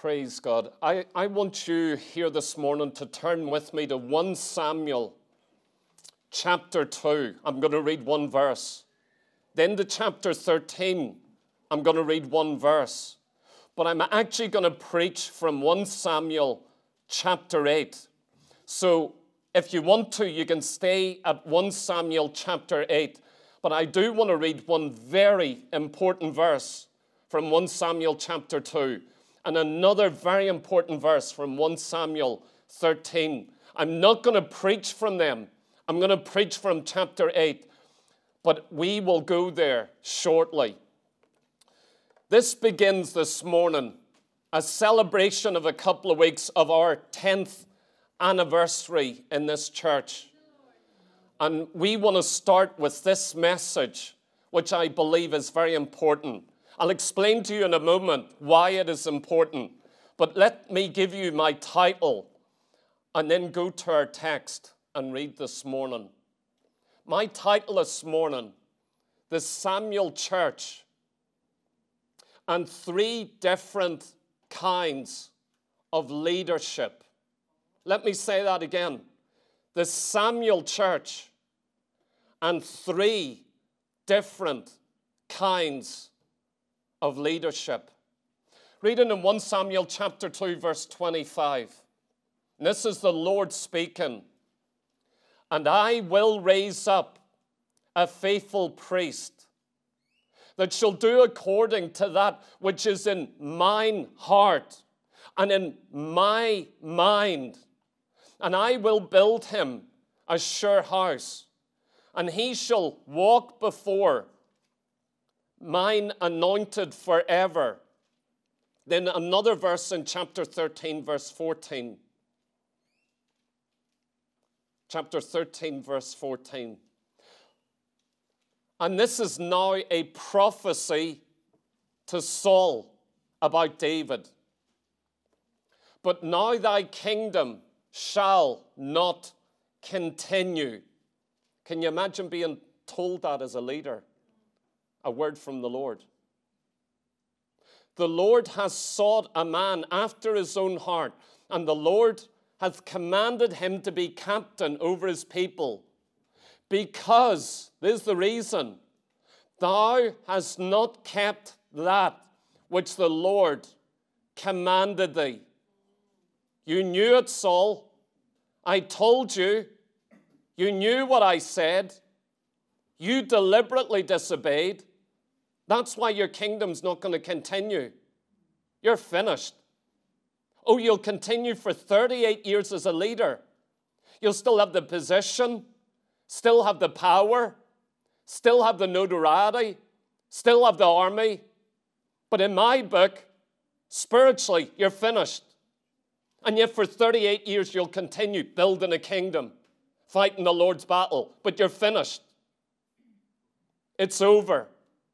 Praise God. I want you here this morning to turn with me to 1 Samuel chapter 2. I'm going to read one verse. Then to chapter 13, I'm going to read one verse. But I'm actually going to preach from 1 Samuel chapter 8. So if you want to, you can stay at 1 Samuel chapter 8. But I do want to read one very important verse from 1 Samuel chapter 2. And another very important verse from 1 Samuel 13. I'm not going to preach from them. I'm going to preach from chapter 8. But we will go there shortly. This begins this morning, a celebration of a couple of weeks of our 10th anniversary in this church. And we want to start with this message, which I believe is very important. I'll explain to you in a moment why it is important. But let me give you my title and then go to our text and read this morning. My title this morning, The Samuel Church and 3 different kinds of leadership. Let me say that again. The Samuel Church and 3 different kinds of leadership. Reading in 1 Samuel chapter 2, verse 25. And this is the Lord speaking. And I will raise up a faithful priest that shall do according to that which is in mine heart and in my mind. And I will build him a sure house, and he shall walk before mine anointed forever. Then another verse in chapter 13, verse 14. Chapter 13, verse 14. And this is now a prophecy to Saul about David. But now thy kingdom shall not continue. Can you imagine being told that as a leader? A word from the Lord. The Lord has sought a man after his own heart, and the Lord hath commanded him to be captain over his people. Because, this is the reason, thou hast not kept that which the Lord commanded thee. You knew it, Saul. I told you. You knew what I said. You deliberately disobeyed. That's why your kingdom's not going to continue. You're finished. Oh, you'll continue for 38 years as a leader. You'll still have the position, still have the power, still have the notoriety, still have the army. But in my book, spiritually, you're finished. And yet for 38 years, you'll continue building a kingdom, fighting the Lord's battle. But you're finished. It's over.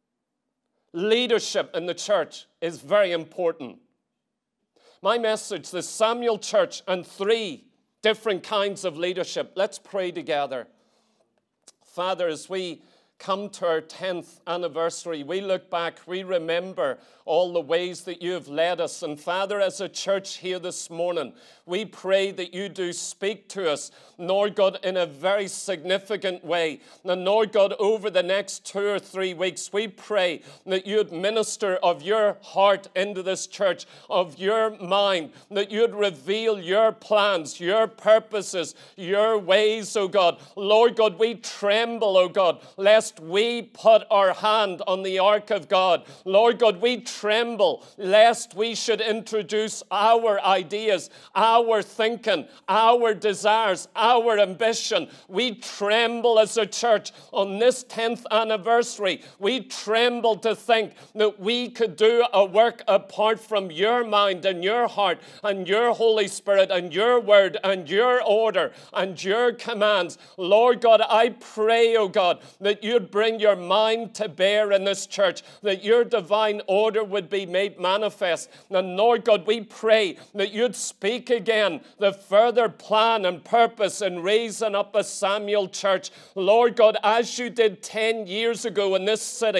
Leadership in the church is very important. My message, the Samuel Church and 3 different kinds of leadership. Let's pray together. Father, as we come to our 10th anniversary, we look back, we remember all the ways that you have led us. And Father, as a church here this morning, we pray that you do speak to us, Lord God, in a very significant way. And Lord God, over the next 2 or 3 weeks, we pray that you'd minister of your heart into this church, of your mind, that you'd reveal your plans, your purposes, your ways, oh God. Lord God, we tremble, oh God, lest we put our hand on the ark of God. Lord God, we tremble lest we should introduce our ideas, our thinking, our desires, our ambition. We tremble as a church on this 10th anniversary. We tremble to think that we could do a work apart from your mind and your heart and your Holy Spirit and your word and your order and your commands. Lord God, I pray, oh God, that you'd bring your mind to bear in this church, that your divine order would be made manifest. And Lord God, we pray that you'd speak again the further plan and purpose in raising up a Samuel church. Lord God, as you did 10 years ago in this city,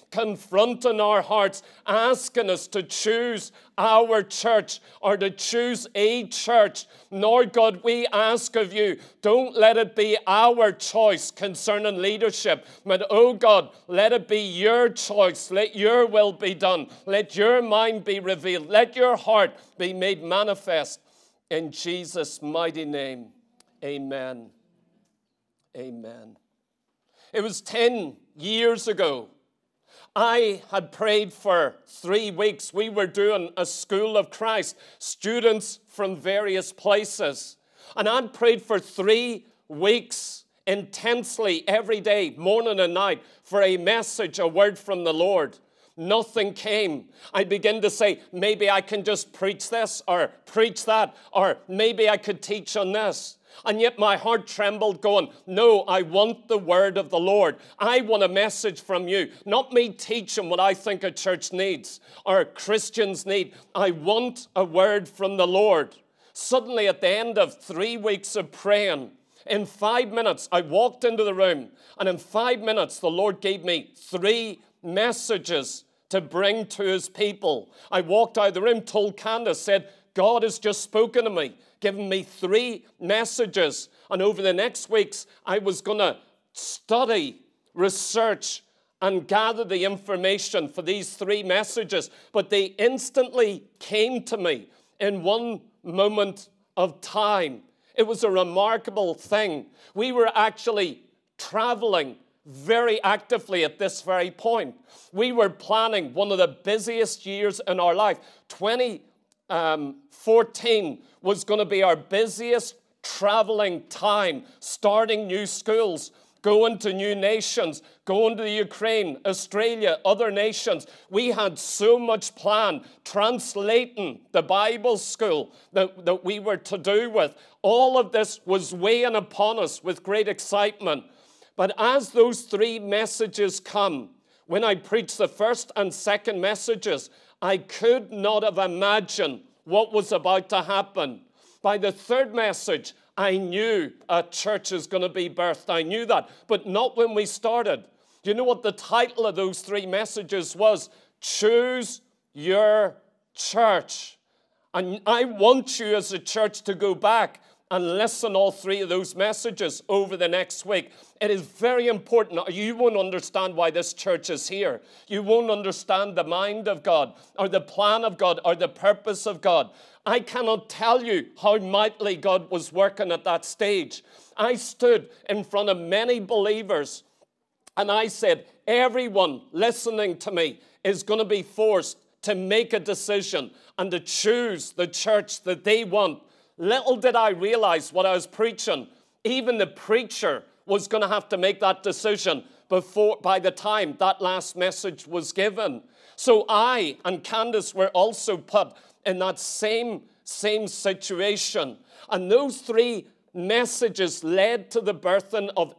confronting our hearts, asking us to choose our church or to choose a church. Lord God, we ask of you, don't let it be our choice concerning leadership, but oh God, let it be your choice. Let your will be done. Let your mind be revealed. Let your heart be made manifest. In Jesus' mighty name, amen. Amen. It was 10 years ago. I had prayed for 3 weeks. We were doing a School of Christ, students from various places. And I'd prayed for 3 weeks intensely every day, morning and night, for a message, a word from the Lord. Nothing came. I began to say, maybe I can just preach this or preach that, or maybe I could teach on this. And yet my heart trembled going, no, I want the word of the Lord. I want a message from you, not me teaching what I think a church needs or Christians need. I want a word from the Lord. Suddenly at the end of 3 weeks of praying, in 5 minutes, I walked into the room, and in 5 minutes, the Lord gave me 3 messages to bring to his people. I walked out of the room, told Candace, said, God has just spoken to me, given me 3 messages. And over the next weeks, I was going to study, research, and gather the information for these 3 messages. But they instantly came to me in one moment of time. It was a remarkable thing. We were actually traveling very actively at this very point. We were planning one of the busiest years in our life. 2014 was going to be our busiest traveling time, starting new schools, going to new nations, going to the Ukraine, Australia, other nations. We had so much planned, translating the Bible school that we were to do with. All of this was weighing upon us with great excitement. But as those 3 messages come, when I preached the first and second messages, I could not have imagined what was about to happen. By the 3rd message, I knew a church is going to be birthed. I knew that, but not when we started. Do you know what the title of those 3 messages was? Choose your church. And I want you as a church to go back and listen all 3 of those messages over the next week. It is very important. You won't understand why this church is here. You won't understand the mind of God or the plan of God or the purpose of God. I cannot tell you how mightily God was working at that stage. I stood in front of many believers and I said, everyone listening to me is going to be forced to make a decision and to choose the church that they want. Little did I realize what I was preaching. Even the preacher was going to have to make that decision by the time that last message was given. So I and Candace were also put in that same situation. And those 3 messages led to the birthing of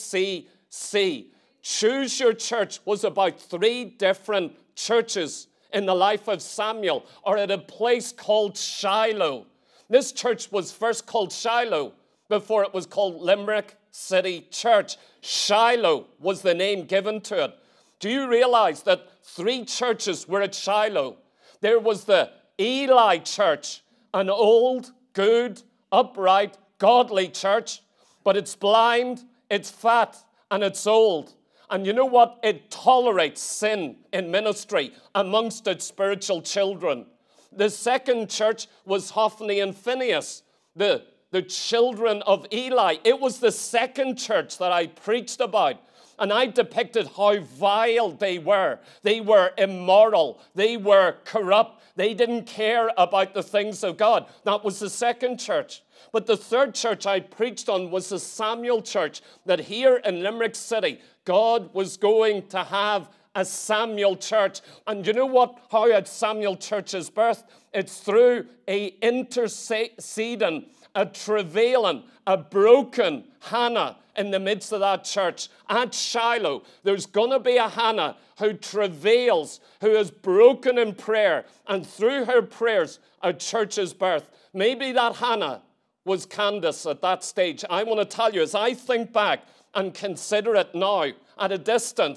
LCC. Choose Your Church was about 3 different churches in the life of Samuel, or at a place called Shiloh. This church was first called Shiloh before it was called Limerick City Church. Shiloh was the name given to it. Do you realize that 3 churches were at Shiloh? There was the Eli Church, an old, good, upright, godly church, but it's blind, it's fat, and it's old. And you know what? It tolerates sin in ministry amongst its spiritual children. The second church was Hophni and Phinehas, the children of Eli. It was the second church that I preached about. And I depicted how vile they were. They were immoral. They were corrupt. They didn't care about the things of God. That was the second church. But the third church I preached on was the Samuel church, that here in Limerick City, God was going to have a Samuel church. And you know what? How a Samuel church is birthed? It's through a interceding, a travailing, a broken Hannah in the midst of that church. At Shiloh, there's going to be a Hannah who travails, who is broken in prayer. And through her prayers, a church is birthed. Maybe that Hannah was Candace at that stage. I want to tell you, as I think back and consider it now at a distance,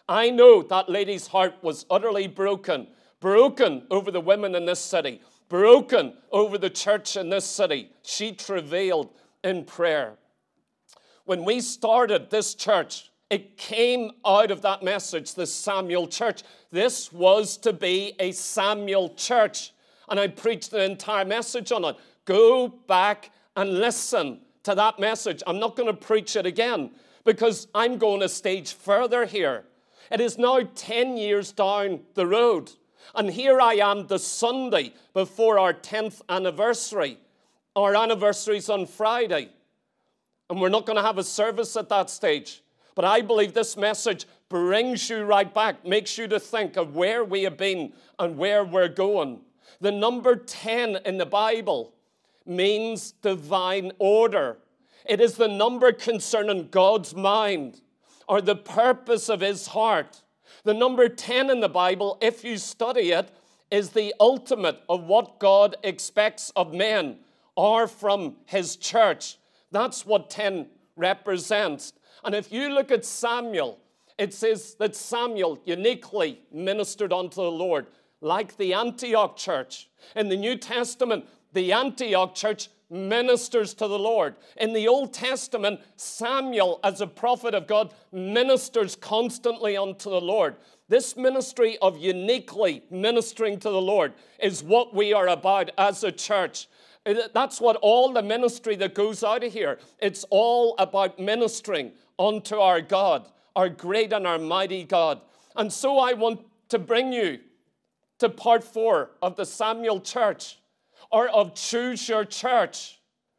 I know that lady's heart was utterly broken. Broken over the women in this city. Broken over the church in this city. She travailed in prayer. When we started this church, it came out of that message, the Samuel church. This was to be a Samuel church. And I preached the entire message on it. Go back and listen to that message. I'm not going to preach it again because I'm going a stage further here. It is now 10 years down the road. And here I am the Sunday before our 10th anniversary. Our anniversary's on Friday. And we're not going to have a service at that stage. But I believe this message brings you right back, makes you to think of where we have been and where we're going. The number 10 in the Bible means divine order. It is the number concerning God's mind or the purpose of his heart. The number 10 in the Bible, if you study it, is the ultimate of what God expects of men or from his church. That's what 10 represents. And if you look at Samuel, it says that Samuel uniquely ministered unto the Lord, like the Antioch church. In the New Testament, the Antioch church ministers to the Lord. In the Old Testament, Samuel, as a prophet of God, ministers constantly unto the Lord. This ministry of uniquely ministering to the Lord is what we are about as a church. That's what all the ministry that goes out of here, it's all about ministering unto our God, our great and our mighty God. And so I want to bring you to part 4 of the Samuel church, or of Choose Your Church.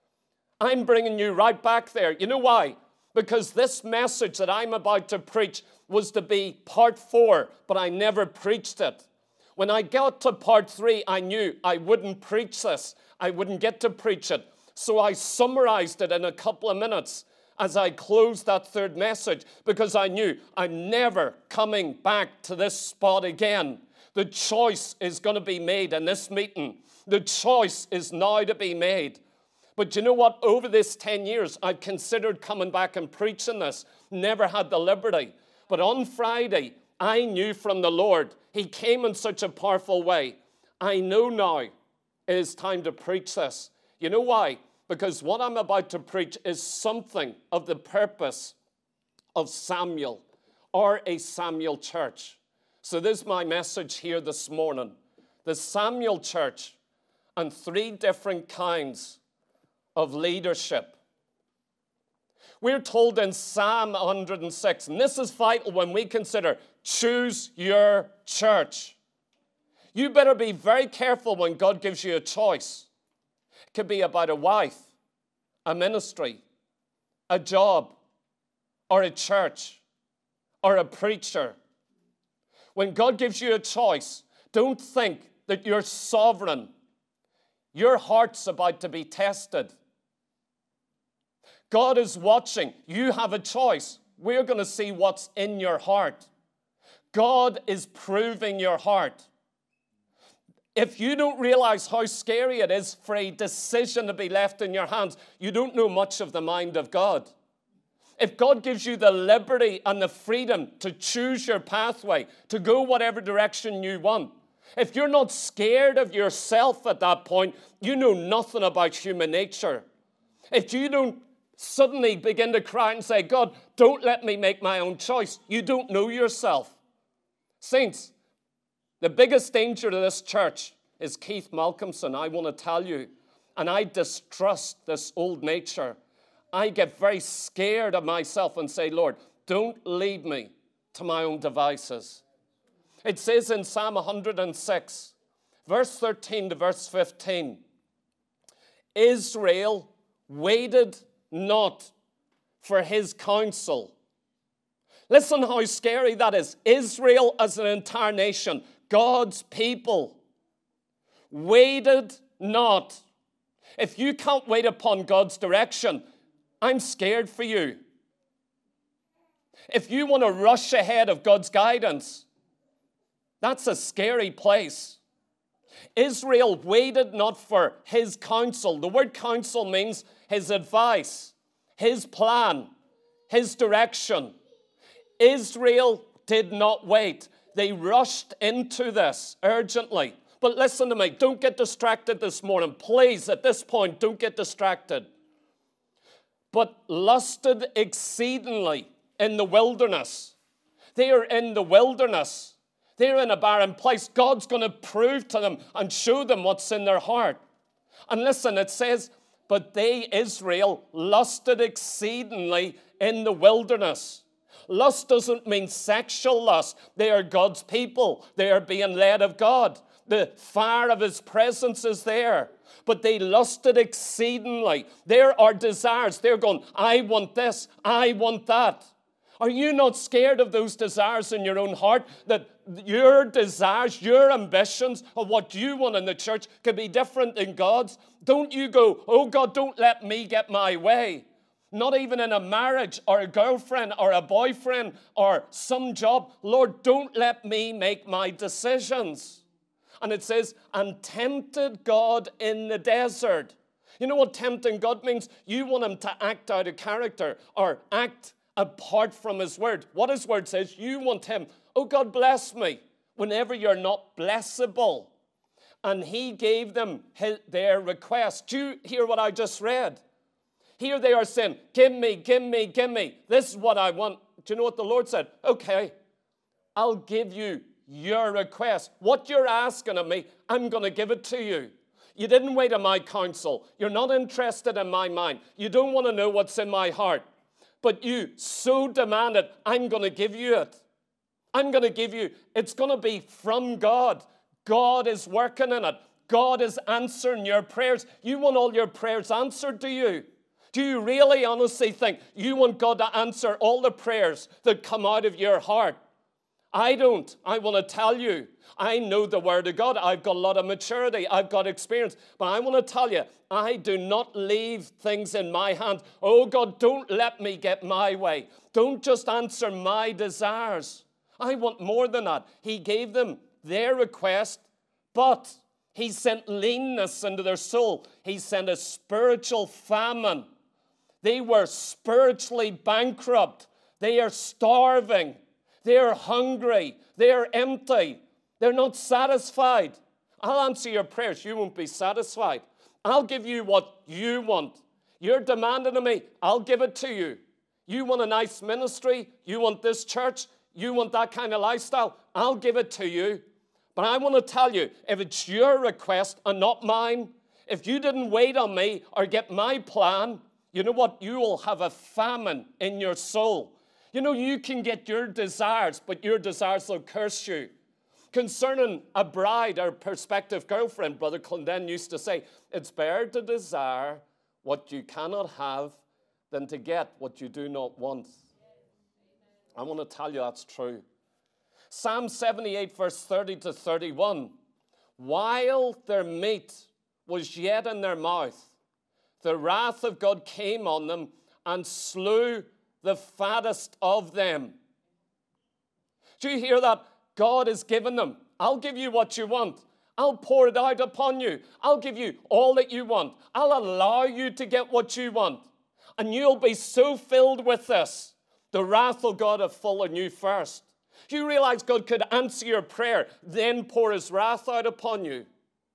I'm bringing you right back there. You know why? Because this message that I'm about to preach was to be part 4, but I never preached it. When I got to part 3, I knew I wouldn't preach this. I wouldn't get to preach it. So I summarized it in a couple of minutes as I closed that third message, because I knew I'm never coming back to this spot again. The choice is going to be made in this meeting. The choice is now to be made. But you know what? Over this 10 years, I've considered coming back and preaching this. Never had the liberty. But on Friday, I knew from the Lord. He came in such a powerful way. I know now it is time to preach this. You know why? Because what I'm about to preach is something of the purpose of Samuel, or a Samuel church. So this is my message here this morning. The Samuel church and 3 different kinds of leadership. We're told in Psalm 106, and this is vital when we consider choose your church. You better be very careful when God gives you a choice. It could be about a wife, a ministry, a job, or a church, or a preacher. When God gives you a choice, don't think that you're sovereign. Your heart's about to be tested. God is watching. You have a choice. We're going to see what's in your heart. God is proving your heart. If you don't realize how scary it is for a decision to be left in your hands, you don't know much of the mind of God. If God gives you the liberty and the freedom to choose your pathway, to go whatever direction you want, if you're not scared of yourself at that point, you know nothing about human nature. If you don't suddenly begin to cry and say, God, don't let me make my own choice, you don't know yourself. Saints, the biggest danger to this church is Keith Malcolmson, I want to tell you. And I distrust this old nature. I get very scared of myself and say, Lord, don't lead me to my own devices. It says in Psalm 106, verse 13 to verse 15, Israel waited not for his counsel. Listen how scary that is. Israel as an entire nation, God's people, waited not. If you can't wait upon God's direction, I'm scared for you. If you want to rush ahead of God's guidance, that's a scary place. Israel waited not for his counsel. The word counsel means his advice, his plan, his direction. Israel did not wait. They rushed into this urgently. But listen to me, don't get distracted this morning. Please, at this point, don't get distracted. But lusted exceedingly in the wilderness. They are in the wilderness. They're in a barren place. God's going to prove to them and show them what's in their heart. And listen, it says, but they, Israel, lusted exceedingly in the wilderness. Lust doesn't mean sexual lust. They are God's people. They are being led of God. The fire of his presence is there. But they lusted exceedingly. There are desires. They're going, I want this, I want that. Are you not scared of those desires in your own heart? That your desires, your ambitions of what you want in the church could be different than God's? Don't you go, oh God, don't let me get my way. Not even in a marriage or a girlfriend or a boyfriend or some job. Lord, don't let me make my decisions. And it says, and tempted God in the desert. You know what tempting God means? You want him to act out of character or act apart from his word. What his word says, you want him, oh God, bless me, whenever you're not blessable. And he gave them their request. Do you hear what I just read? Here they are saying, give me, give me, give me. This is what I want. Do you know what the Lord said? Okay, I'll give you your request. What you're asking of me, I'm going to give it to you. You didn't wait on my counsel. You're not interested in my mind. You don't want to know what's in my heart. But you so demand it, I'm going to give you it. I'm going to give you, it's going to be from God. God is working in it. God is answering your prayers. You want all your prayers answered, do you? Do you really honestly think you want God to answer all the prayers that come out of your heart? I don't. I want to tell you, I know the Word of God. I've got a lot of maturity. I've got experience. But I want to tell you, I do not leave things in my hands. Oh God, don't let me get my way. Don't just answer my desires. I want more than that. He gave them their request, but he sent leanness into their soul. He sent a spiritual famine. They were spiritually bankrupt. They are starving. They're hungry. They're empty. They're not satisfied. I'll answer your prayers. You won't be satisfied. I'll give you what you want. You're demanding of me. I'll give it to you. You want a nice ministry? You want this church? You want that kind of lifestyle? I'll give it to you. But I want to tell you, if it's your request and not mine, if you didn't wait on me or get my plan, you know what? You will have a famine in your soul. You know, you can get your desires, but your desires will curse you. Concerning a bride or prospective girlfriend, Brother Clendon used to say, it's better to desire what you cannot have than to get what you do not want. I want to tell you that's true. Psalm 78, verse 30 to 31. While their meat was yet in their mouth, the wrath of God came on them and slew the fattest of them. Do you hear that? God has given them. I'll give you what you want. I'll pour it out upon you. I'll give you all that you want. I'll allow you to get what you want. And you'll be so filled with this. The wrath of God will fall on you first. Do you realize God could answer your prayer, then pour his wrath out upon you?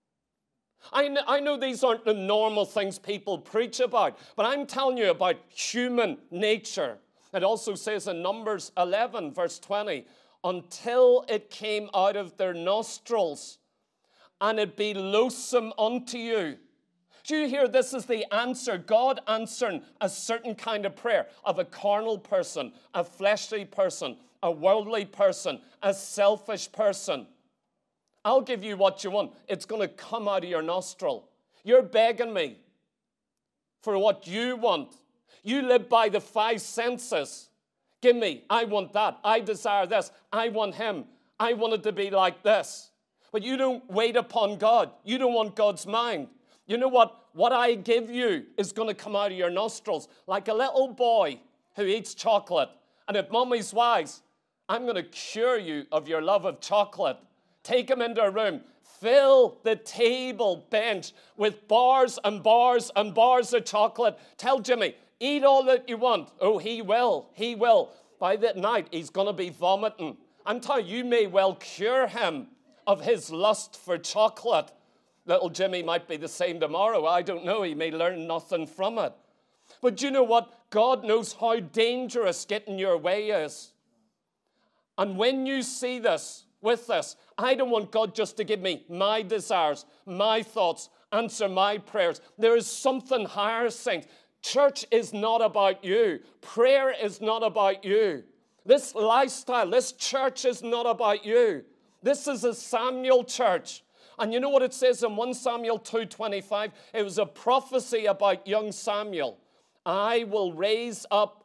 I know these aren't the normal things people preach about, but I'm telling you about human nature. It also says in Numbers 11, verse 20, until it came out of their nostrils, and it be loathsome unto you. Do you hear this is the answer? God answering a certain kind of prayer of a carnal person, a fleshly person, a worldly person, a selfish person. I'll give you what you want. It's going to come out of your nostril. You're begging me for what you want. You live by the five senses. Give me, I want that. I desire this. I want him. I want it to be like this. But you don't wait upon God. You don't want God's mind. You know what? What I give you is going to come out of your nostrils like a little boy who eats chocolate. And if mommy's wise, I'm going to cure you of your love of chocolate. Take him into a room. Fill the table bench with bars and bars and bars of chocolate. Tell Jimmy, eat all that you want. Oh, he will. He will. by the night, he's going to be vomiting. I'm telling you, you may well cure him of his lust for chocolate. Little Jimmy might be the same tomorrow. I don't know. He may learn nothing from it. But do you know what? God knows how dangerous getting your way is. And when you see this, with this, I don't want God just to give me my desires, my thoughts, answer my prayers. There is something higher, saints. Church is not about you. Prayer is not about you. This lifestyle, this church is not about you. This is a Samuel church. And you know what it says in 1 Samuel 2:25? It was a prophecy about young Samuel. I will raise up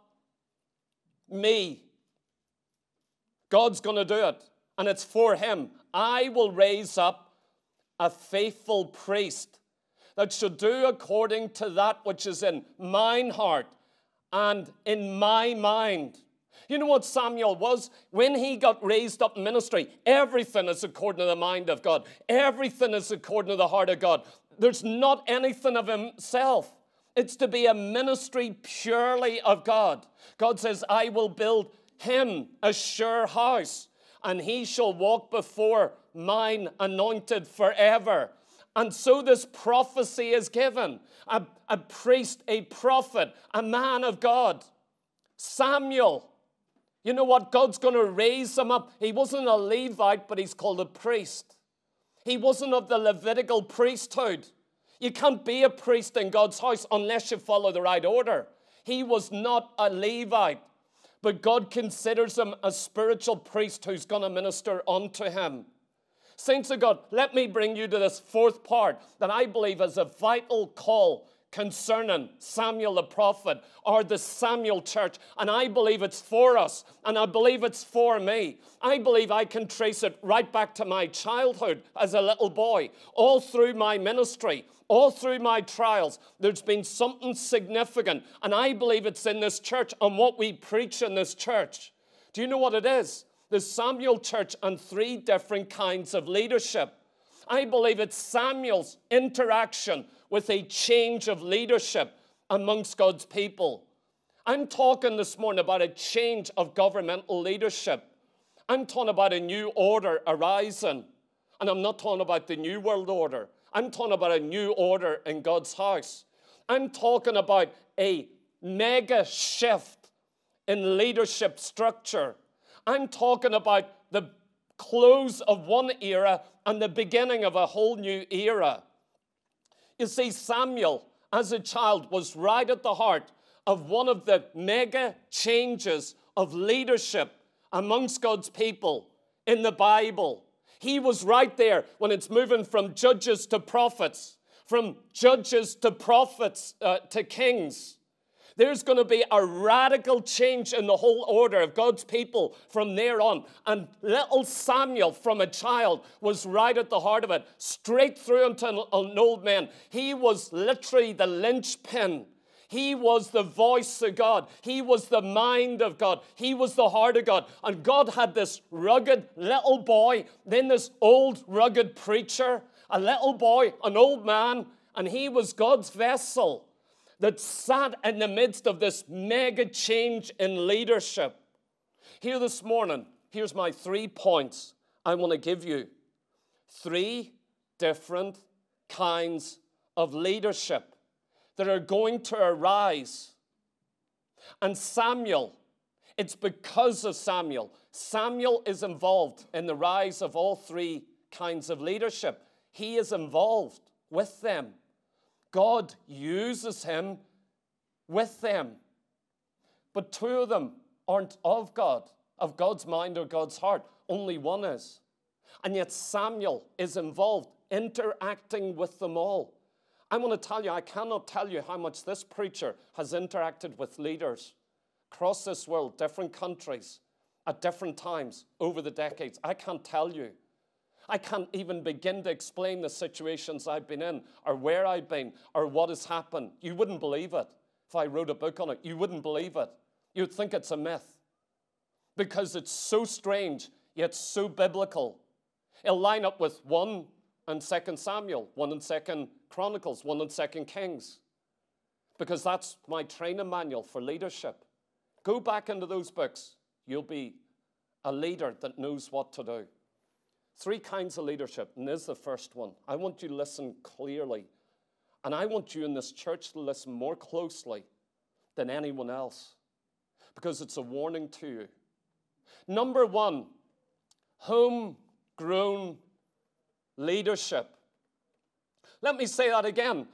me. God's going to do it. And it's for him. I will raise up a faithful priest that should do according to that which is in mine heart and in my mind. You know what Samuel was? When he got raised up in ministry, everything is according to the mind of God. Everything is according to the heart of God. There's not anything of himself. It's to be a ministry purely of God. God says, I will build him a sure house, and he shall walk before mine anointed forever. And so this prophecy is given. A priest, a prophet, a man of God. Samuel. You know what? God's going to raise him up. He wasn't a Levite, but he's called a priest. He wasn't of the Levitical priesthood. You can't be a priest in God's house unless you follow the right order. He was not a Levite, but God considers him a spiritual priest who's going to minister unto him. Saints of God, let me bring you to this fourth part that I believe is a vital call concerning Samuel the prophet or the Samuel church. And I believe it's for us, and I believe it's for me. I believe I can trace it right back to my childhood as a little boy, all through my ministry, all through my trials. There's been something significant, and I believe it's in this church and what we preach in this church. Do you know what it is? The Samuel church and three different kinds of leadership. I believe it's Samuel's interaction with a change of leadership amongst God's people. I'm talking this morning about a change of governmental leadership. I'm talking about a new order arising. And I'm not talking about the New World Order. I'm talking about a new order in God's house. I'm talking about a mega shift in leadership structure. I'm talking about the close of one era and the beginning of a whole new era. You see, Samuel, as a child, was right at the heart of one of the mega changes of leadership amongst God's people in the Bible. He was right there when it's moving from judges to prophets, from judges to prophets to kings. There's going to be a radical change in the whole order of God's people from there on. And little Samuel, from a child, was right at the heart of it, straight through into an old man. He was literally the linchpin. He was the voice of God. He was the mind of God. He was the heart of God. And God had this rugged little boy, then this old rugged preacher, a little boy, an old man, and he was God's vessel that sat in the midst of this mega change in leadership. Here this morning, here's my 3 points I want to give you. 3 different kinds of leadership that are going to arise. And Samuel, it's because of Samuel. Samuel is involved in the rise of all 3 kinds of leadership. He is involved with them. God uses him with them. But 2 of them aren't of God, of God's mind or God's heart. Only one is. And yet Samuel is involved, interacting with them all. I want to tell you, I cannot tell you how much this preacher has interacted with leaders across this world, different countries, at different times over the decades. I can't tell you. I can't even begin to explain the situations I've been in or where I've been or what has happened. You wouldn't believe it. If I wrote a book on it, you wouldn't believe it. You'd think it's a myth because it's so strange yet so biblical. It'll line up with 1 and 2 Samuel, 1 and 2 Chronicles, 1 and 2 Kings, because that's my training manual for leadership. Go back into those books. you'll be a leader that knows what to do. 3 kinds of leadership, and this is the first one. I want you to listen clearly, and I want you in this church to listen more closely than anyone else, because it's a warning to you. Number 1, homegrown leadership. Let me say that again.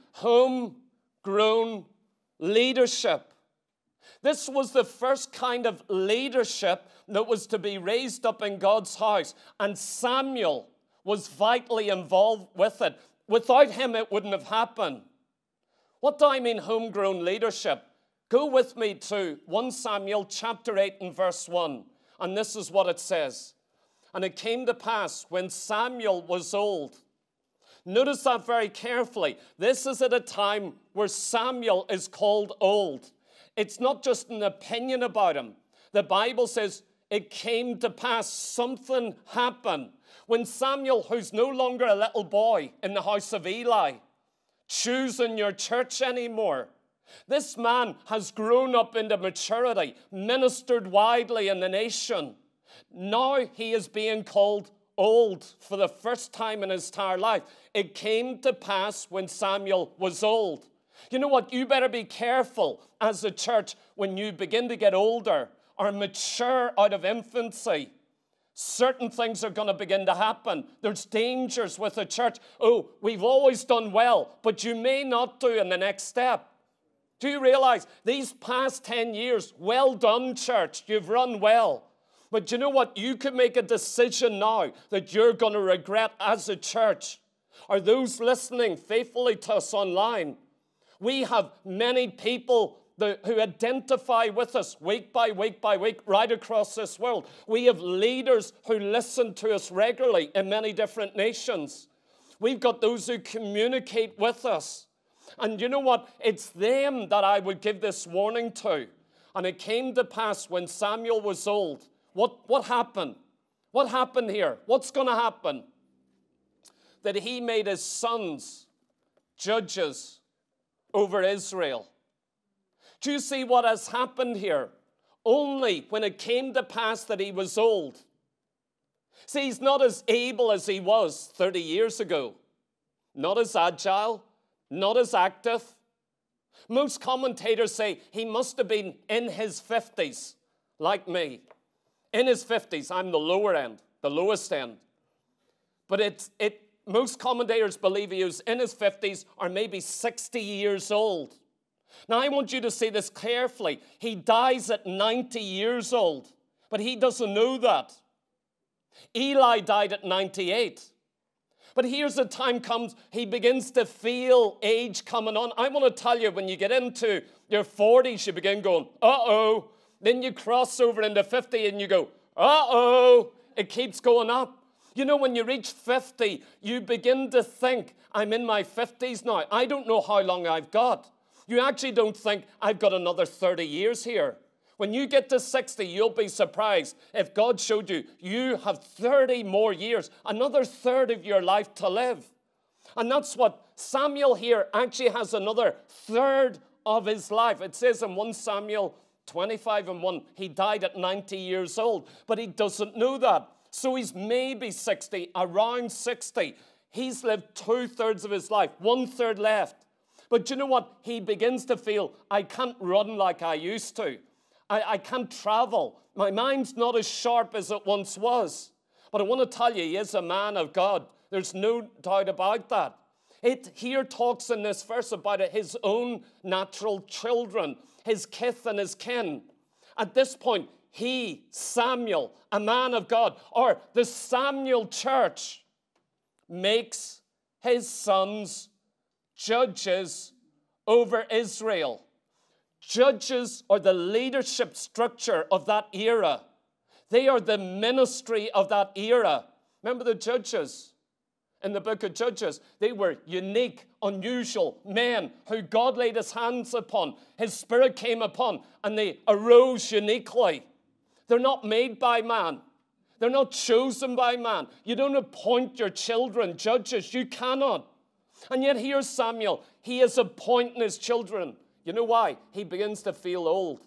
Homegrown leadership. This was the first kind of leadership that was to be raised up in God's house, and Samuel was vitally involved with it. Without him, it wouldn't have happened. What do I mean, homegrown leadership? Go with me to 1 Samuel chapter 8 and verse 1, and this is what it says. And it came to pass when Samuel was old. Notice that very carefully. This is at a time where Samuel is called old. It's not just an opinion about him. The Bible says it came to pass, something happened. When Samuel, who's no longer a little boy in the house of Eli, choosing your church anymore, this man has grown up into maturity, ministered widely in the nation. Now he is being called old for the first time in his entire life. It came to pass when Samuel was old. You know what? You better be careful as a church when you begin to get older or mature out of infancy. Certain things are going to begin to happen. There's dangers with a church. Oh, we've always done well, but you may not do in the next step. Do you realize these past 10 years, well done, church, you've run well. But you know what? You could make a decision now that you're going to regret as a church. Are those listening faithfully to us online? We have many people who identify with us week by week by week right across this world. We have leaders who listen to us regularly in many different nations. We've got those who communicate with us. And you know what? It's them that I would give this warning to. And it came to pass when Samuel was old. What happened? What happened here? What's going to happen? That he made his sons judges over Israel. Do you see what has happened here? Only when it came to pass that he was old. See, he's not as able as he was 30 years ago. Not as agile, not as active. Most commentators say he must have been in his 50s, like me. In his 50s, I'm the lower end, the lowest end. But most commentators believe he was in his 50s or maybe 60 years old. Now, I want you to see this carefully. He dies at 90 years old, but he doesn't know that. Eli died at 98. But here's the time comes, he begins to feel age coming on. I want to tell you, when you get into your 40s, you begin going, uh-oh. Then you cross over into 50 and you go, uh-oh. It keeps going up. You know, when you reach 50, you begin to think, I'm in my 50s now. I don't know how long I've got. You actually don't think, I've got another 30 years here. When you get to 60, you'll be surprised if God showed you, you have 30 more years, another third of your life to live. And that's what Samuel here actually has, another third of his life. It says in 1 Samuel 25 and 1, he died at 90 years old, but he doesn't know that. So he's maybe 60, around 60. He's lived 2/3 of his life, 1/3 left. But you know what? He begins to feel, I can't run like I used to. I can't travel. My mind's not as sharp as it once was. But I want to tell you, he is a man of God. There's no doubt about that. It here talks in this verse about his own natural children, his kith and his kin. At this point, he, Samuel, a man of God, or the Samuel church, makes his sons judges over Israel. Judges are the leadership structure of that era. They are the ministry of that era. Remember the judges in the book of Judges? They were unique, unusual men who God laid his hands upon. His spirit came upon and they arose uniquely. They're not made by man. They're not chosen by man. You don't appoint your children judges. You cannot. And yet here's Samuel. He is appointing his children. You know why? He begins to feel old.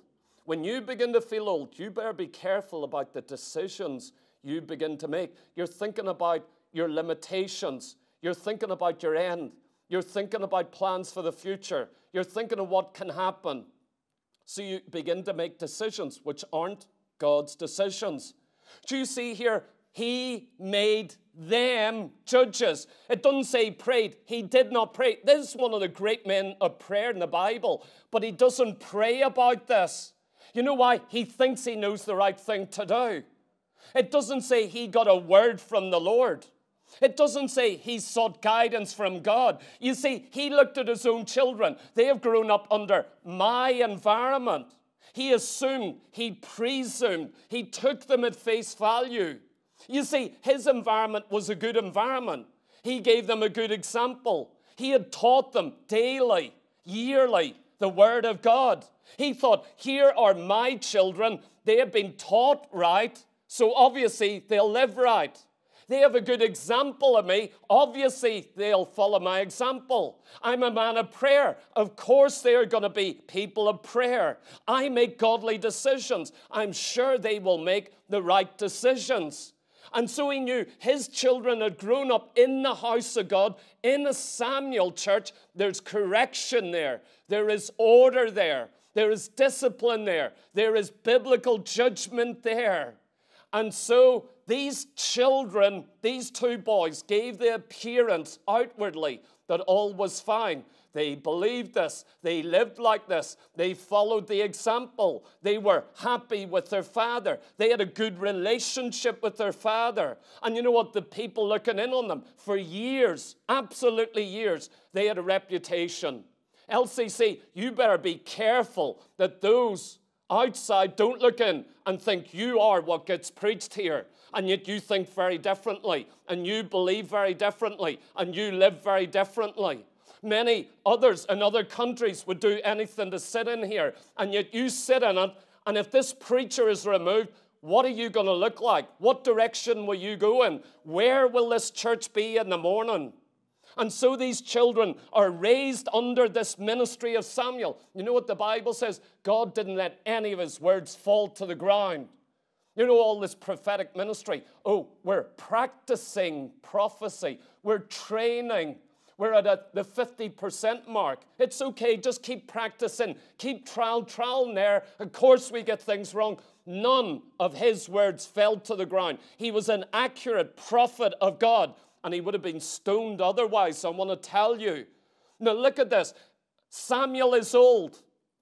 When you begin to feel old, you better be careful about the decisions you begin to make. You're thinking about your limitations. You're thinking about your end. You're thinking about plans for the future. You're thinking of what can happen. So you begin to make decisions which aren't God's decisions. Do you see here? He made them judges. It doesn't say he prayed. He did not pray. This is one of the great men of prayer in the Bible, but he doesn't pray about this. You know why? He thinks he knows the right thing to do. It doesn't say he got a word from the Lord. It doesn't say he sought guidance from God. You see, he looked at his own children. They have grown up under my environment. He assumed, he presumed, he took them at face value. You see, his environment was a good environment. He gave them a good example. He had taught them daily, yearly, the Word of God. He thought, here are my children. They have been taught right, so obviously they'll live right. They have a good example of me. Obviously, they'll follow my example. I'm a man of prayer. Of course, they are going to be people of prayer. I make godly decisions. I'm sure they will make the right decisions. And so he knew his children had grown up in the house of God, in a Samuel church. There's correction there. There is order there. There is discipline there. There is biblical judgment there. And so these children, these two boys, gave the appearance outwardly that all was fine. They believed this. They lived like this. They followed the example. They were happy with their father. They had a good relationship with their father. And you know what? The people looking in on them for years, absolutely years, they had a reputation. LCC, you better be careful that those outside don't look in and think you are what gets preached here, and yet you think very differently, and you believe very differently, and you live very differently. Many others in other countries would do anything to sit in here, and yet you sit in it, and if this preacher is removed, what are you going to look like? What direction will you go in? Where will this church be in the morning? And so these children are raised under this ministry of Samuel. You know what the Bible says? God didn't let any of his words fall to the ground. You know, all this prophetic ministry. Oh, we're practicing prophecy. We're training. We're at the 50% mark. It's okay, just keep practicing. Keep trial there. Of course we get things wrong. None of his words fell to the ground. He was an accurate prophet of God, and he would have been stoned otherwise, I want to tell you. Now look at this. Samuel is old.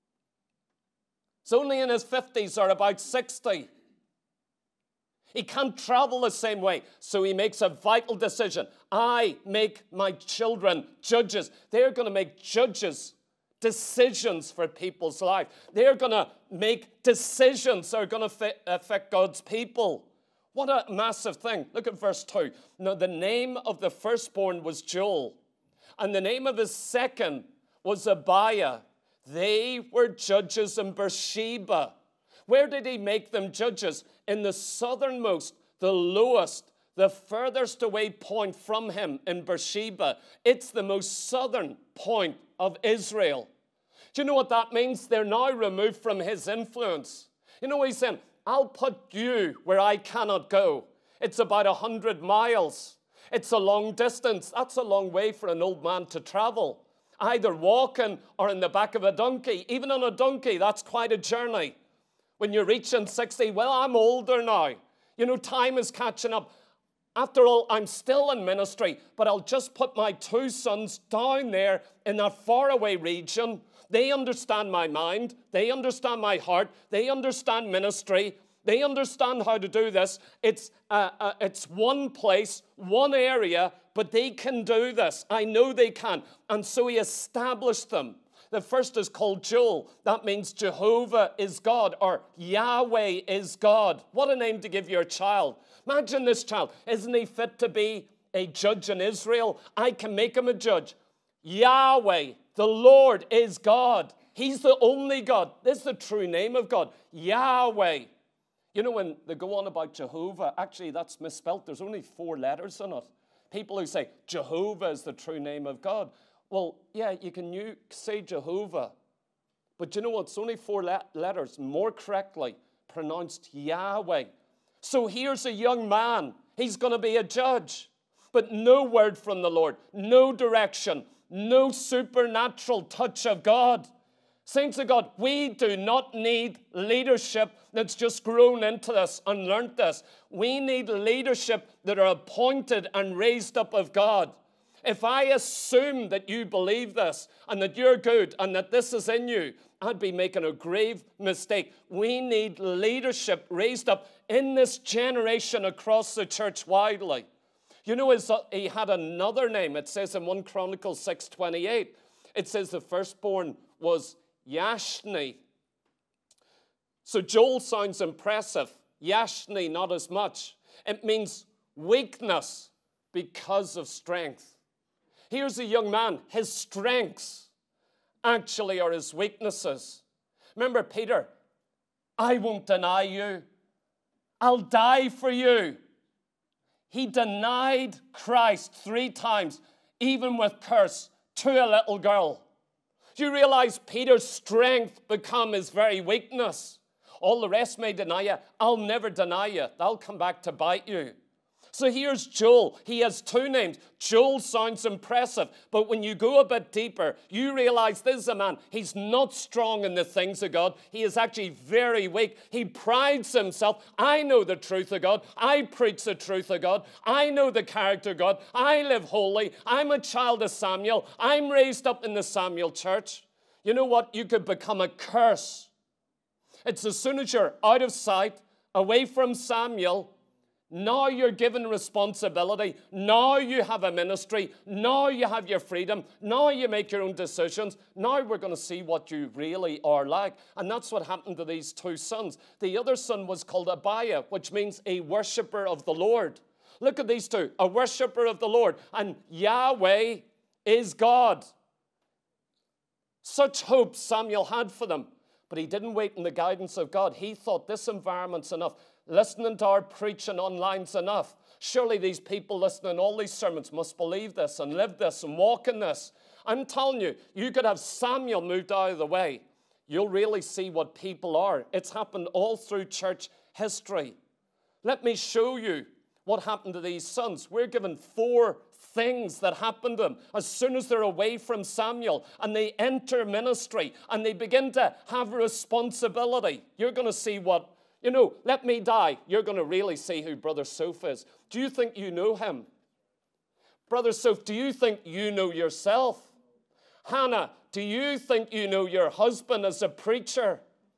He's only in his 50s or about 60. He can't travel the same way, so he makes a vital decision. I make my children judges. They're going to make decisions for people's life. They're going to make decisions that are going to affect God's people. What a massive thing. Look at verse 2. Now, the name of the firstborn was Joel, and the name of his second was Abiah. They were judges in Beersheba. Where did he make them judges? In the southernmost, the lowest, the furthest away point from him in Beersheba. It's the most southern point of Israel. Do you know what that means? They're now removed from his influence. You know what he's saying? I'll put you where I cannot go. It's about 100 miles. It's a long distance. That's a long way for an old man to travel, either walking or in the back of a donkey. Even on a donkey, that's quite a journey. When you're reaching 60, well, I'm older now. You know, time is catching up. After all, I'm still in ministry, but I'll just put my two sons down there in a faraway region. They understand my mind. They understand my heart. They understand ministry. They understand how to do this. It's one place, one area, but they can do this. I know they can. And so he established them. The first is called Joel. That means Jehovah is God, or Yahweh is God. What a name to give your child. Imagine this child. Isn't he fit to be a judge in Israel? I can make him a judge. Yahweh, the Lord, is God. He's the only God. This is the true name of God. Yahweh. You know, when they go on about Jehovah, actually that's misspelt. There's only 4 letters in it. People who say Jehovah is the true name of God. Well, yeah, you can say Jehovah, But you know what? It's only 4 letters, more correctly pronounced Yahweh. So here's a young man. He's going to be a judge. But no word from the Lord, no direction, no supernatural touch of God. Saints of God, we do not need leadership that's just grown into this and learnt this. We need leadership that are appointed and raised up of God. If I assume that you believe this and that you're good and that this is in you, I'd be making a grave mistake. We need leadership raised up in this generation across the church widely. You know, he had another name. It says in 1 Chronicles 6:28, it says the firstborn was Yashni. So Joel sounds impressive. Yashni, not as much. It means weakness because of strength. Here's a young man. His strengths actually are his weaknesses. Remember Peter, I won't deny you. I'll die for you. He denied Christ 3 times, even with curse, to a little girl. Do you realize Peter's strength become his very weakness? All the rest may deny you. I'll never deny you. That'll come back to bite you. So here's Joel. He has 2 names. Joel sounds impressive, but when you go a bit deeper, you realize this is a man. He's not strong in the things of God. He is actually very weak. He prides himself. I know the truth of God. I preach the truth of God. I know the character of God. I live holy. I'm a child of Samuel. I'm raised up in the Samuel church. You know what? You could become a curse. It's as soon as you're out of sight, away from Samuel, now you're given responsibility. Now you have a ministry. Now you have your freedom. Now you make your own decisions. Now we're going to see what you really are like. And that's what happened to these 2 sons. The other son was called Abiah, which means a worshiper of the Lord. Look at these 2, a worshiper of the Lord. And Yahweh is God. Such hope Samuel had for them. But he didn't wait in the guidance of God. He thought this environment's enough. Listening to our preaching online's enough. Surely these people listening to all these sermons must believe this and live this and walk in this. I'm telling you, you could have Samuel moved out of the way. You'll really see what people are. It's happened all through church history. Let me show you what happened to these sons. We're given 4 things that happen to them as soon as they're away from Samuel and they enter ministry and they begin to have responsibility. You're going to see what, let me die. You're going to really see who Brother Soph is. Do you think you know him? Brother Soph, do you think you know yourself? Hannah, do you think you know your husband as a preacher?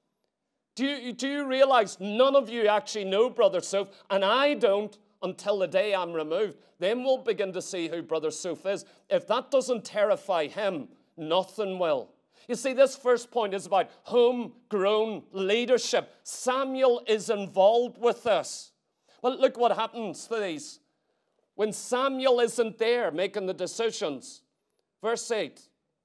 Do you realize none of you actually know Brother Soph, and I don't until the day I'm removed? Then we'll begin to see who Brother Soph is. If that doesn't terrify him, nothing will. You see, this first point is about homegrown leadership. Samuel is involved with this. Well, look what happens to these. When Samuel isn't there making the decisions. Verse 8.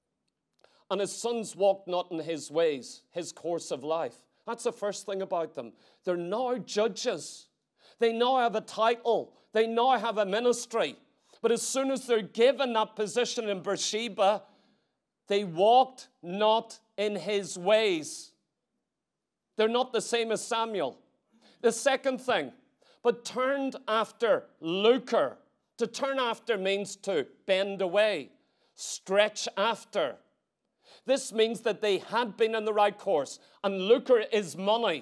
And his sons walked not in his ways, his course of life. That's the first thing about them. They're now judges. They now have a title. They now have a ministry. But as soon as they're given that position in Beersheba, they walked not in his ways. They're not the same as Samuel. The second thing, but turned after lucre. To turn after means to bend away, stretch after. This means that they had been in the right course, and lucre is money.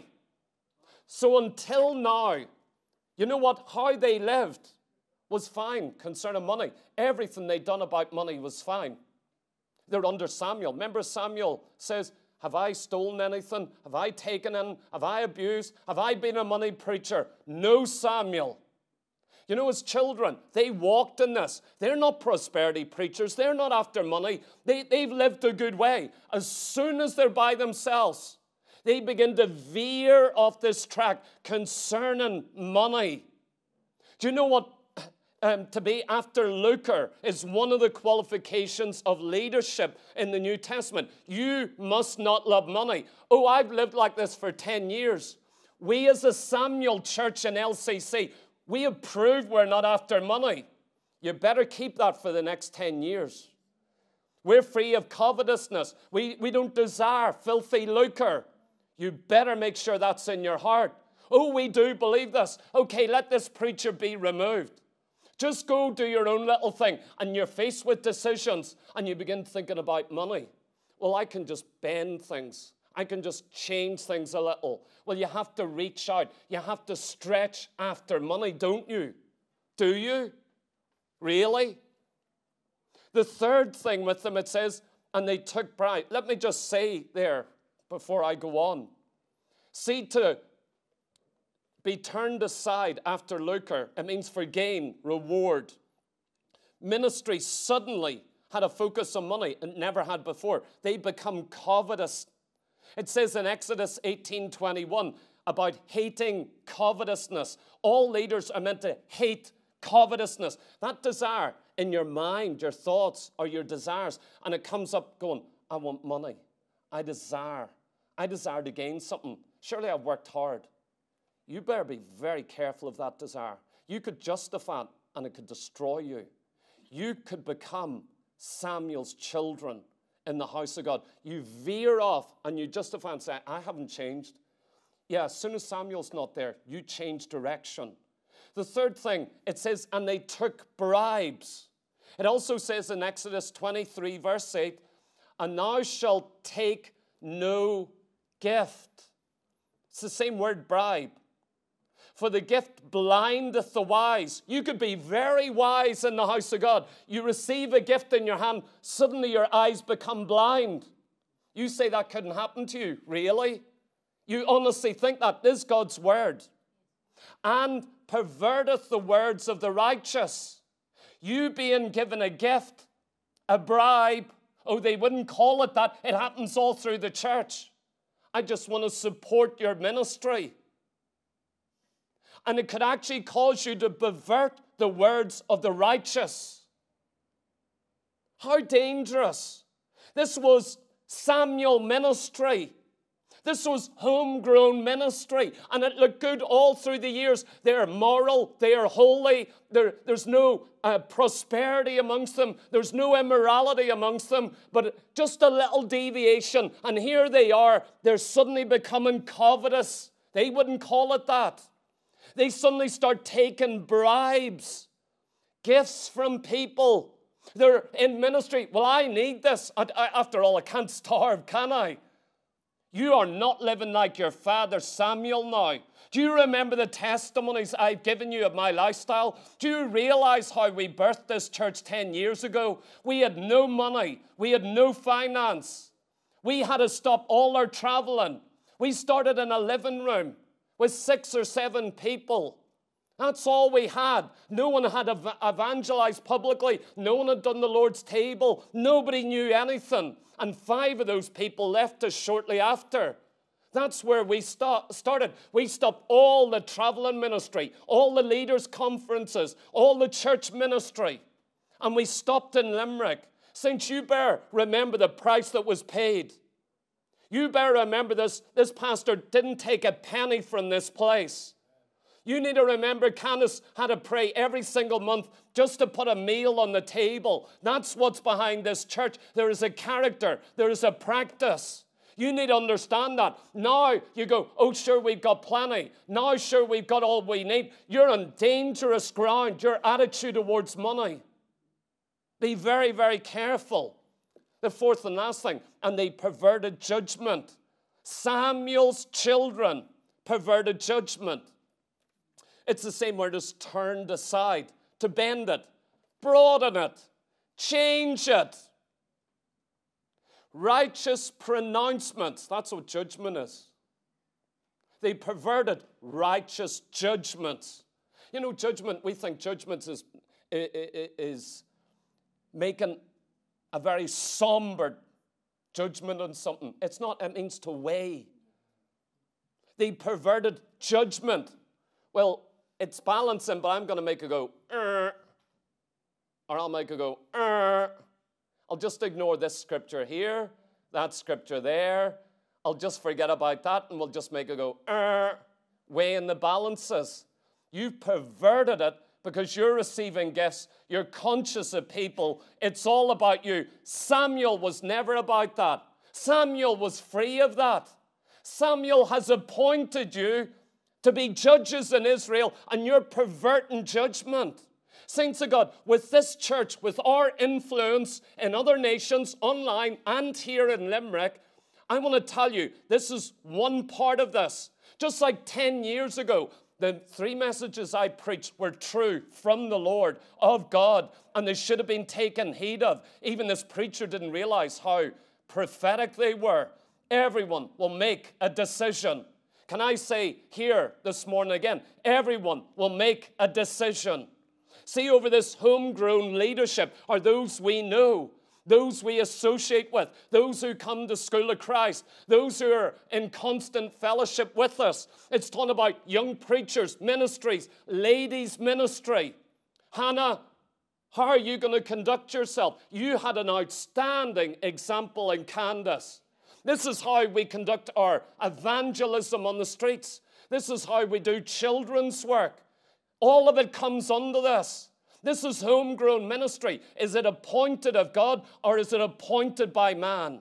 So until now, you know what? How they lived was fine concerning money. Everything they'd done about money was fine. They're under Samuel. Remember, Samuel says, have I stolen anything? Have I taken in? Have I abused? Have I been a money preacher? No, Samuel. You know, as children, they walked in this. They're not prosperity preachers. They're not after money. They've lived a good way. As soon as they're by themselves, they begin to veer off this track concerning money. Do you know what? To be after lucre is one of the qualifications of leadership in the New Testament. You must not love money. Oh, I've lived like this for 10 years. We as a Samuel church in LCC, we have proved we're not after money. You better keep that for the next 10 years. We're free of covetousness. We don't desire filthy lucre. You better make sure that's in your heart. Oh, we do believe this. Okay, let this preacher be removed. Just go do your own little thing, and you're faced with decisions, and you begin thinking about money. Well, I can just bend things. I can just change things a little. Well, you have to reach out. You have to stretch after money, don't you? Do you? Really? The third thing with them, it says, and they took bride. Let me just say there, before I go on. See, to be turned aside after lucre, it means for gain, reward. Ministry suddenly had a focus on money it never had before. They become covetous. It says in Exodus 18:21 about hating covetousness. All leaders are meant to hate covetousness. That desire in your mind, your thoughts, or your desires, and it comes up going, I want money. I desire to gain something. Surely I've worked hard. You better be very careful of that desire. You could justify it, and it could destroy you. You could become Samuel's children in the house of God. You veer off, and you justify and say, I haven't changed. Yeah, as soon as Samuel's not there, you change direction. The third thing, it says, and they took bribes. It also says in Exodus 23, verse 8, and thou shalt take no gift. It's the same word, bribe. For the gift blindeth the wise. You could be very wise in the house of God. You receive a gift in your hand, suddenly your eyes become blind. You say that couldn't happen to you. Really? You honestly think that? This is God's word. And perverteth the words of the righteous. You being given a gift, a bribe, oh, they wouldn't call it that. It happens all through the church. I just want to support your ministry. And it could actually cause you to pervert the words of the righteous. How dangerous. This was Samuel ministry. This was homegrown ministry, and it looked good all through the years. They are moral, they are holy, there's no prosperity amongst them, there's no immorality amongst them, but just a little deviation, and here they are, they're suddenly becoming covetous. They wouldn't call it that. They suddenly start taking bribes, gifts from people. They're in ministry. Well, I need this. After all, I can't starve, can I? You are not living like your father Samuel now. Do you remember the testimonies I've given you of my lifestyle? Do you realize how we birthed this church 10 years ago? We had no money. We had no finance. We had to stop all our traveling. We started in a living room with 6 or 7 people. That's all we had. No one had evangelized publicly. No one had done the Lord's table. Nobody knew anything. And 5 of those people left us shortly after. That's where we started. We stopped all the traveling ministry, all the leaders' conferences, all the church ministry. And we stopped in Limerick. Saints, you better remember the price that was paid. You better remember this pastor didn't take a penny from this place. You need to remember Candace had to pray every single month just to put a meal on the table. That's what's behind this church. There is a character. There is a practice. You need to understand that. Now you go, oh, sure, we've got plenty. Now, sure, we've got all we need. You're on dangerous ground, your attitude towards money. Be very, very careful. The fourth and last thing, and they perverted judgment. Samuel's children perverted judgment. It's the same word as turned aside, to bend it, broaden it, change it. Righteous pronouncements, that's what judgment is. They perverted righteous judgments. You know, judgment, we think judgment is making a very somber judgment on something. It's not, it means to weigh. They perverted judgment. Well, it's balancing, but I'm going to make it go, or I'll make it go, I'll just ignore this scripture here, that scripture there. I'll just forget about that, and we'll just make it go, weighing the balances. You've perverted it because you're receiving gifts. You're conscious of people. It's all about you. Samuel was never about that. Samuel was free of that. Samuel has appointed you to be judges in Israel, and you're perverting judgment. Saints of God, with this church, with our influence in other nations, online and here in Limerick, I want to tell you, this is one part of this. Just like 10 years ago, the 3 messages I preached were true from the Lord, of God, and they should have been taken heed of. Even this preacher didn't realize how prophetic they were. Everyone will make a decision. Can I say here this morning again, everyone will make a decision. See, over this homegrown leadership are those we know, those we associate with, those who come to School of Christ, those who are in constant fellowship with us. It's talking about young preachers, ministries, ladies' ministry. Hannah, how are you going to conduct yourself? You had an outstanding example in Candace. This is how we conduct our evangelism on the streets. This is how we do children's work. All of it comes under this. This is homegrown ministry. Is it appointed of God or is it appointed by man?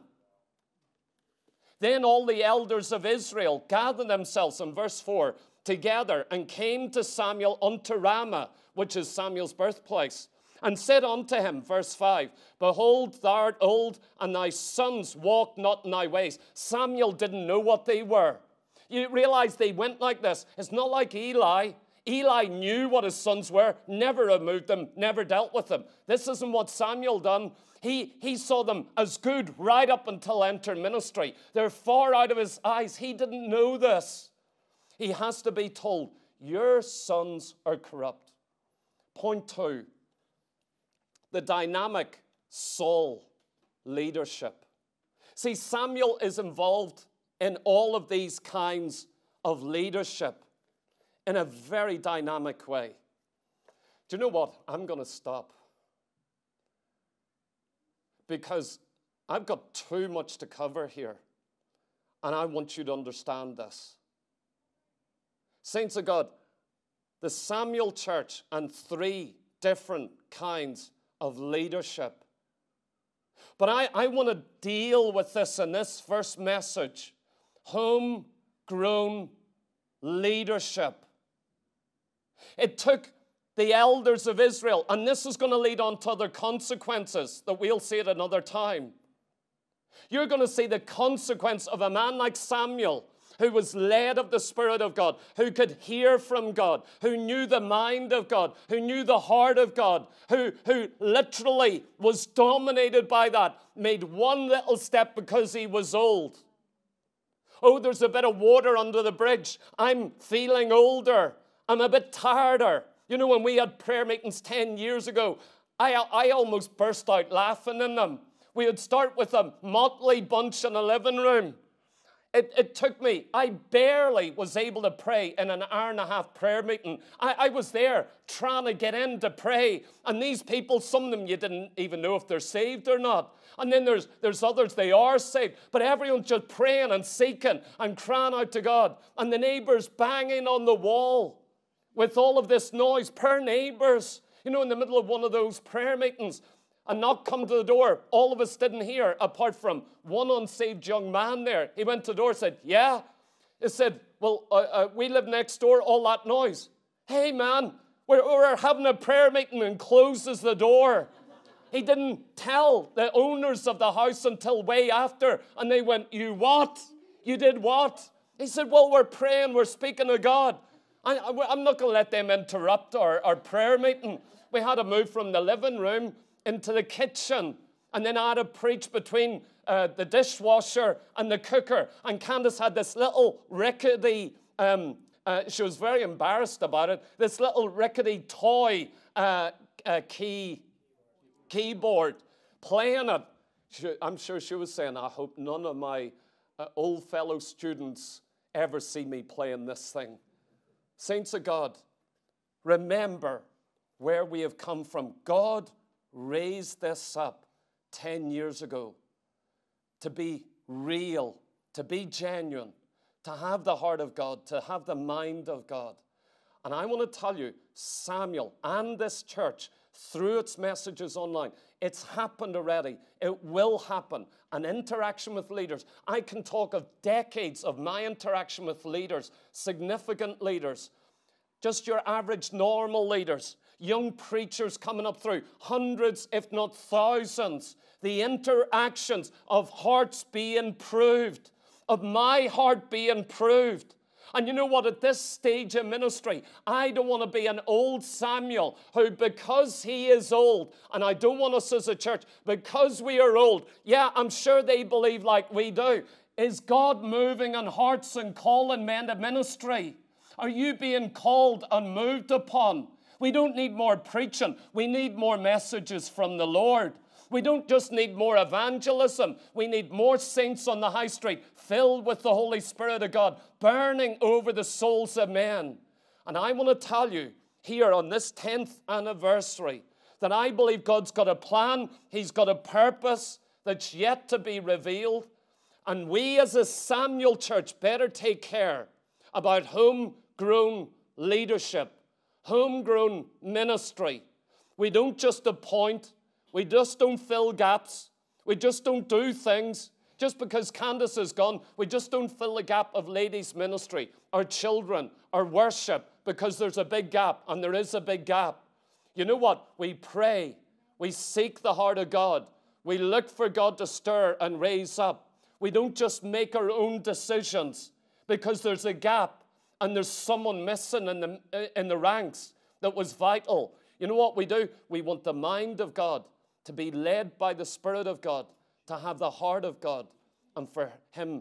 Then all the elders of Israel gathered themselves, in verse 4, together and came to Samuel unto Ramah, which is Samuel's birthplace, and said unto him, verse 5, Behold, thou art old, and thy sons walk not in thy ways. Samuel didn't know what they were. You realize they went like this. It's not like Eli. Eli knew what his sons were, never removed them, never dealt with them. This isn't what Samuel done. He saw them as good right up until enter ministry. They're far out of his eyes. He didn't know this. He has to be told, your sons are corrupt. Point 2, the dynamic Saul leadership. See, Samuel is involved in all of these kinds of leadership in a very dynamic way. Do you know what? I'm going to stop. Because I've got too much to cover here. And I want you to understand this. Saints of God, the Samuel church and 3 different kinds of leadership. But I want to deal with this in this first message. Homegrown leadership. It took the elders of Israel, and this is going to lead on to other consequences that we'll see at another time. You're going to see the consequence of a man like Samuel, who was led of the Spirit of God, who could hear from God, who knew the mind of God, who knew the heart of God, who literally was dominated by that, made one little step because he was old. Oh, there's a bit of water under the bridge. I'm feeling older. I'm a bit tireder. You know, when we had prayer meetings 10 years ago, I almost burst out laughing in them. We would start with a motley bunch in a living room. It took me, I barely was able to pray in an hour-and-a-half prayer meeting. I was there trying to get in to pray. And these people, some of them you didn't even know if they're saved or not. And then there's others, they are saved. But everyone's just praying and seeking and crying out to God. And the neighbors banging on the wall with all of this noise per neighbors. You know, in the middle of one of those prayer meetings, a knock come to the door. All of us didn't hear, apart from one unsaved young man there. He went to the door and said, yeah. He said, well, we live next door, all that noise. Hey, man, we're having a prayer meeting, and closes the door. He didn't tell the owners of the house until way after. And they went, you what? You did what? He said, well, we're praying, we're speaking to God. I'm not going to let them interrupt our prayer meeting. We had to move from the living room into the kitchen. And then I had to preach between the dishwasher and the cooker. And Candace had this little rickety, she was very embarrassed about it, this little rickety toy keyboard, playing it. I'm sure she was saying, I hope none of my old fellow students ever see me playing this thing. Saints of God, remember where we have come from. God raised this up 10 years ago to be real, to be genuine, to have the heart of God, to have the mind of God. And I want to tell you, Samuel and this church, through its messages online, it's happened already. It will happen. An interaction with leaders. I can talk of decades of my interaction with leaders, significant leaders, just your average normal leaders, young preachers coming up through, hundreds if not thousands. The interactions of hearts being proved, of my heart being proved. And you know what? At this stage of ministry, I don't want to be an old Samuel who, because he is old, and I don't want us as a church, because we are old, yeah, I'm sure they believe like we do. Is God moving on hearts and calling men to ministry? Are you being called and moved upon? We don't need more preaching. We need more messages from the Lord. We don't just need more evangelism. We need more saints on the high street filled with the Holy Spirit of God, burning over the souls of men. And I want to tell you here on this 10th anniversary that I believe God's got a plan. He's got a purpose that's yet to be revealed. And we as a Samuel church better take care about homegrown leadership, homegrown ministry. We don't just appoint. We just don't fill gaps. We just don't do things. Just because Candace is gone, we just don't fill the gap of ladies' ministry, our children, our worship, because there's a big gap, and there is a big gap. You know what? We pray. We seek the heart of God. We look for God to stir and raise up. We don't just make our own decisions because there's a gap and there's someone missing in the ranks that was vital. You know what we do? We want the mind of God to be led by the Spirit of God, to have the heart of God, and for Him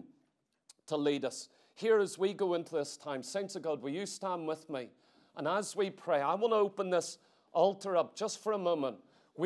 to lead us. Here as we go into this time, saints of God, will you stand with me? And as we pray, I want to open this altar up just for a moment.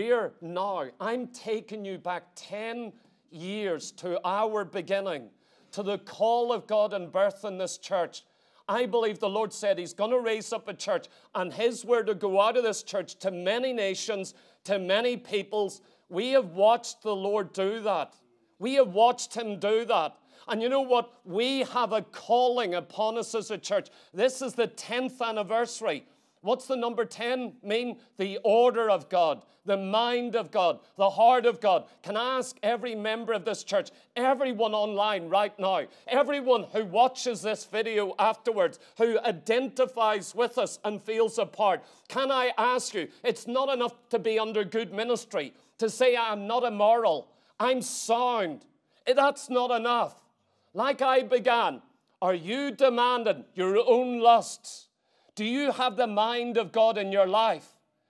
I'm taking you back 10 years to our beginning, to the call of God and birth in this church. I believe the Lord said He's going to raise up a church, and His word to go out of this church to many nations, to many peoples. We have watched the Lord do that. We have watched Him do that. And you know what? We have a calling upon us as a church. This is the 10th anniversary. What's the number 10 mean? The order of God, the mind of God, the heart of God. Can I ask every member of this church, everyone online right now, everyone who watches this video afterwards, who identifies with us and feels a part, can I ask you, it's not enough to be under good ministry, to say I'm not immoral, I'm sound. That's not enough. Like I began, are you demanding your own lusts? Do you have the mind of God in your life?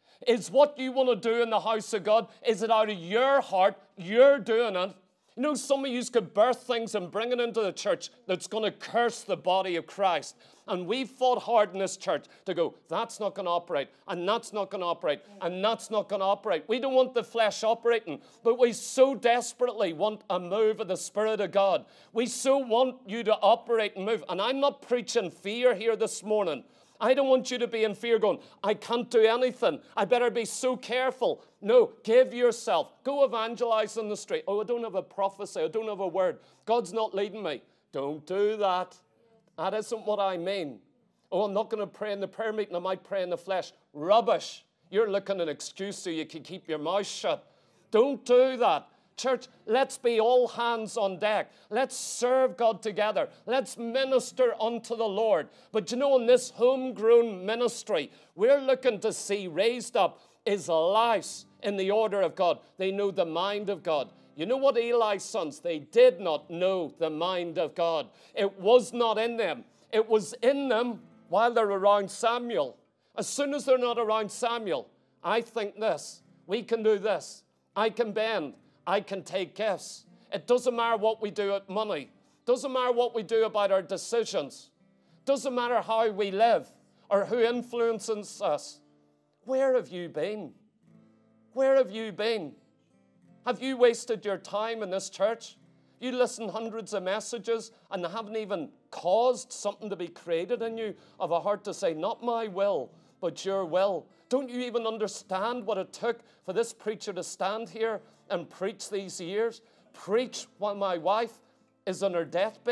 Is what you want to do in the house of God, is it out of your heart, you're doing it? You know, some of you could birth things and bring it into the church that's going to curse the body of Christ. And we've fought hard in this church to go, that's not going to operate, and that's not going to operate, and that's not going to operate. We don't want the flesh operating, but we so desperately want a move of the Spirit of God. We so want you to operate and move. And I'm not preaching fear here this morning. I don't want you to be in fear going, I can't do anything. I better be so careful. No, give yourself. Go evangelize on the street. Oh, I don't have a prophecy. I don't have a word. God's not leading me. Don't do that. That isn't what I mean. Oh, I'm not going to pray in the prayer meeting. I might pray in the flesh. Rubbish. You're looking at an excuse so you can keep your mouth shut. Don't do that. Church, let's be all hands on deck. Let's serve God together. Let's minister unto the Lord. But you know, in this homegrown ministry, we're looking to see raised up is lives in the order of God. They know the mind of God. You know what Eli's sons, they did not know the mind of God. It was not in them. It was in them while they're around Samuel. As soon as they're not around Samuel, I think this, we can do this, I can bend, I can take gifts. It doesn't matter what we do at money. Doesn't matter what we do about our decisions. Doesn't matter how we live or who influences us. Where have you been? Where have you been? Have you wasted your time in this church? You listen hundreds of messages and haven't even caused something to be created in you of a heart to say, not my will, but your will. Don't you even understand what it took for this preacher to stand here and preach these years? Preach while my wife is on her deathbed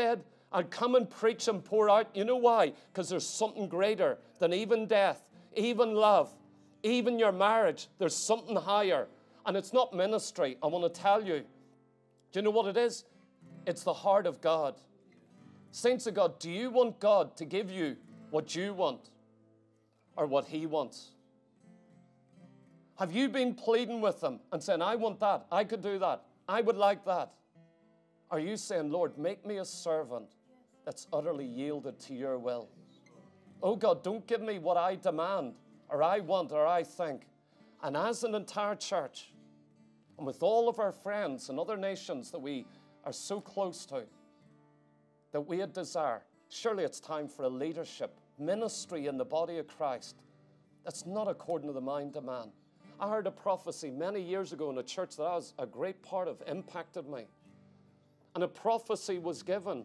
I'd come and preach and pour out. You know why? Because there's something greater than even death, even love, even your marriage. There's something higher. And it's not ministry, I want to tell you. Do you know what it is? It's the heart of God. Saints of God, do you want God to give you what you want or what He wants? Have you been pleading with Him and saying, I want that, I could do that, I would like that? Are you saying, Lord, make me a servant that's utterly yielded to your will? Oh God, don't give me what I demand or I want or I think. And as an entire church, and with all of our friends and other nations that we are so close to, that we had desire, surely it's time for a leadership ministry in the body of Christ that's not according to the mind of man. I heard a prophecy many years ago in a church that I was a great part of, impacted me. And a prophecy was given.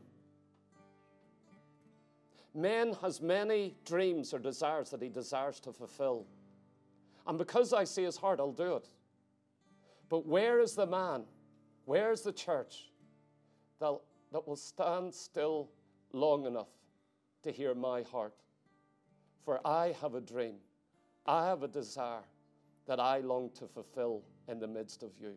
Man has many dreams or desires that he desires to fulfill. And because I see his heart, I'll do it. But where is the man? Where is the church that will stand still long enough to hear my heart? For I have a dream. I have a desire that I long to fulfill in the midst of you.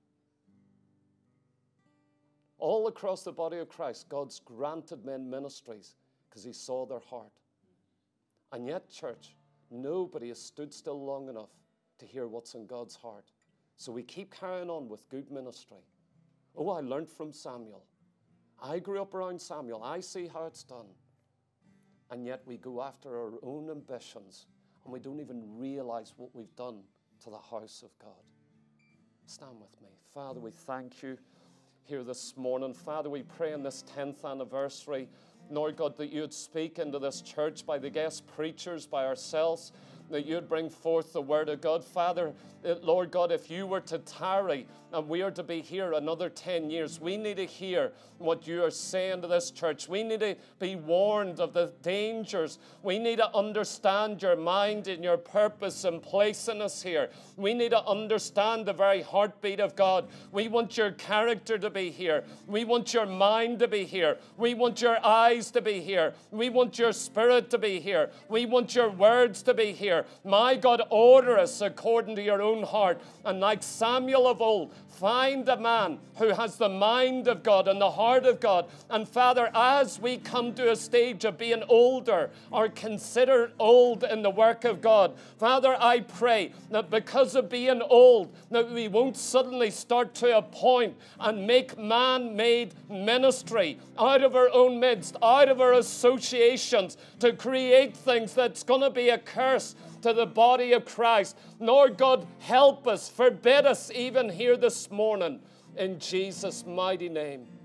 All across the body of Christ, God's granted men ministries because He saw their heart. And yet, church, nobody has stood still long enough to hear what's in God's heart. So we keep carrying on with good ministry. Oh, I learned from Samuel. I grew up around Samuel. I see how it's done. And yet we go after our own ambitions and we don't even realize what we've done to the house of God. Stand with me. Father, we thank you here this morning. Father, we pray in this 10th anniversary, Lord God, that you would speak into this church by the guest preachers, by ourselves, that you would bring forth the word of God. Father, Lord God, if you were to tarry and we are to be here another 10 years, we need to hear what you are saying to this church. We need to be warned of the dangers. We need to understand your mind and your purpose in placing us here. We need to understand the very heartbeat of God. We want your character to be here. We want your mind to be here. We want your eyes to be here. We want your spirit to be here. We want your words to be here. My God, order us according to your own heart. And like Samuel of old, find a man who has the mind of God and the heart of God. And Father, as we come to a stage of being older or considered old in the work of God, Father, I pray that because of being old, that we won't suddenly start to appoint and make man-made ministry out of our own midst, out of our associations, to create things that's going to be a curse to the body of Christ. Lord God, help us, forbid us even here this morning, in Jesus' mighty name.